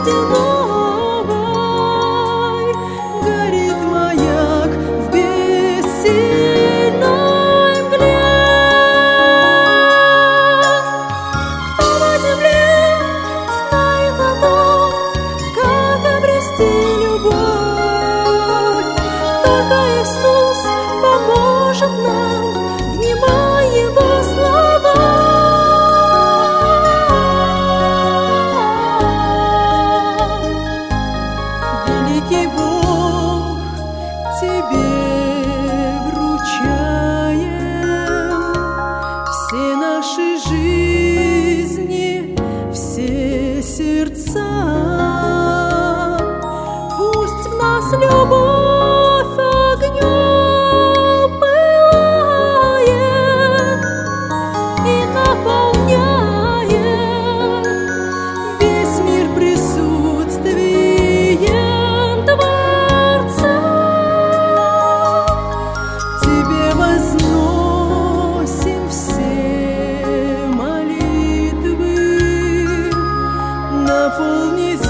новой горит маяк в бессильной мгле. Кто на земле знает о том, как обрести любовь? Только Иисус поможет нам, внимай Его слова. Великий Бог, Тебе вручаем все наши жизни, все сердца. Пусть в нас любовь огнем пылает и наполняет весь мир присутствием Творца. Тебе возносим все молитвы, наполни